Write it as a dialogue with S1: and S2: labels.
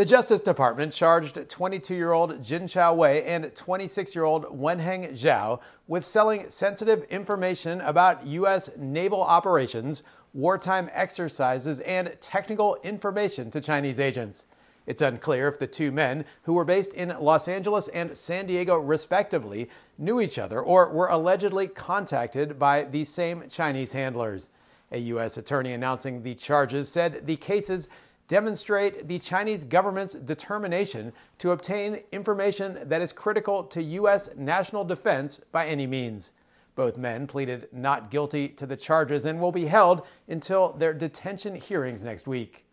S1: The Justice Department charged 22-year-old Jin Chao Wei and 26-year-old Wenheng Zhao with selling sensitive information about U.S. naval operations, wartime exercises, and technical information to Chinese agents. It's unclear if the two men, who were based in Los Angeles and San Diego respectively, knew each other or were allegedly contacted by the same Chinese handlers. A U.S. attorney announcing the charges said the cases demonstrate the Chinese government's determination to obtain information that is critical to U.S. national defense by any means. Both men pleaded not guilty to the charges and will be held until their detention hearings next week.